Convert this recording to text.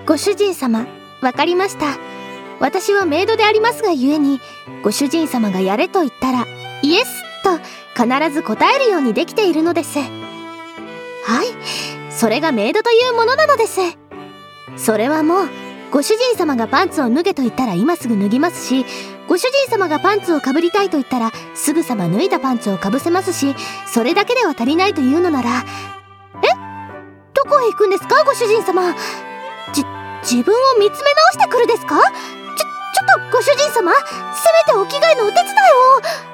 ご主人様、わかりました。私はメイドでありますがゆえに、ご主人様がやれと言ったらイエスと必ず答えるようにできているのです。はい、それがメイドというものなのです。それはもうご主人様がパンツを脱げと言ったら今すぐ脱ぎますし、ご主人様がパンツをかぶりたいと言ったらすぐさま脱いだパンツをかぶせますし、それだけでは足りないというのなら、どこへ行くんですかご主人様。自分を見つめ直してくるですか。ちょっとご主人様、せめてお着替えのお手伝いを。